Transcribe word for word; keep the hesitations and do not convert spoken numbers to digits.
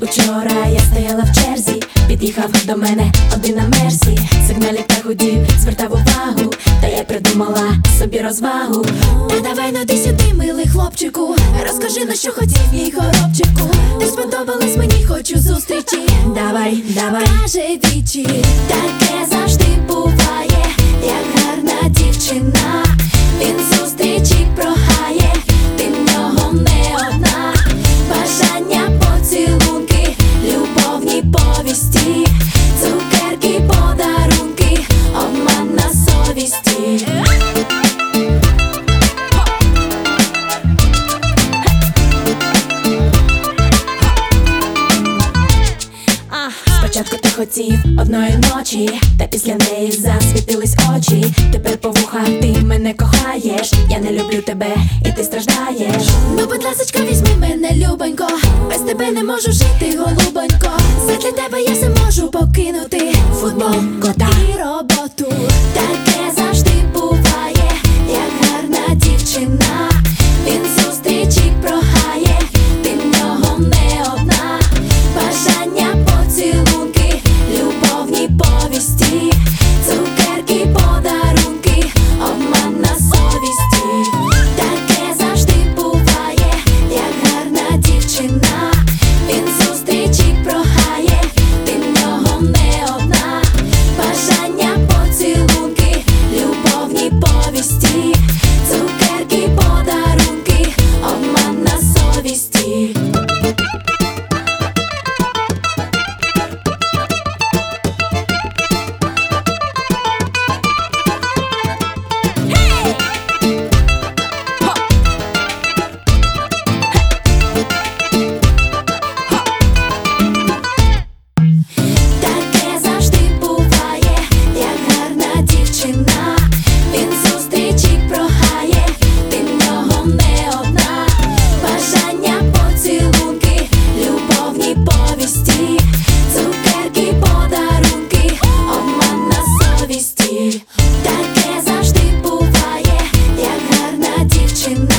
Учора я стояла в черзі, під'їхав до мене один на мерсі. Сигналік та гудів, звертав увагу, та я придумала собі розвагу. Та давай ну ти сюди, милий хлопчику, розкажи, на що хотів мій горобчику. Ти сподобалась мені, хочу зустрічі. Давай, давай, каже вічі. Таке завжди буває, як гарна дівчина. Він зустрічі прохає, ти в нього не одна. Бажання, поцілунки, любовні повісті, цукерки, подарунки, обман на совісті. Спочатку ти хотів одної ночі, та після неї засвітились очі. Тепер по вухах ти мене кохаєш, я не люблю тебе і ти страждаєш. Ну, будь ласочка, візьми мене, любонько, без тебе не можу жити, голубонько. Задля тебе я все можу покинути, футбол, кота і роботу. Таке завжди буває, як гарна дівчина. Він зустрічі прохає, ти в нього не одна. Бажання, поцілунки, любовні повісті, цукерки, подарунки, обман на совісті. Таке завжди буває, як гарна дівчина. Він зустрічі прохає, ти в нього не одна. Бажання, поцілунки, любовні повісті, цукерки, подарунки, обман на совісті. Таке завжди буває, як гарна дівчина. Він зустрічі прохає, ти в нього не одна. Бажання, поцілунки, любовні повісті, цукерки, подарунки, обман на совісті. Таке завжди буває, як гарна дівчина.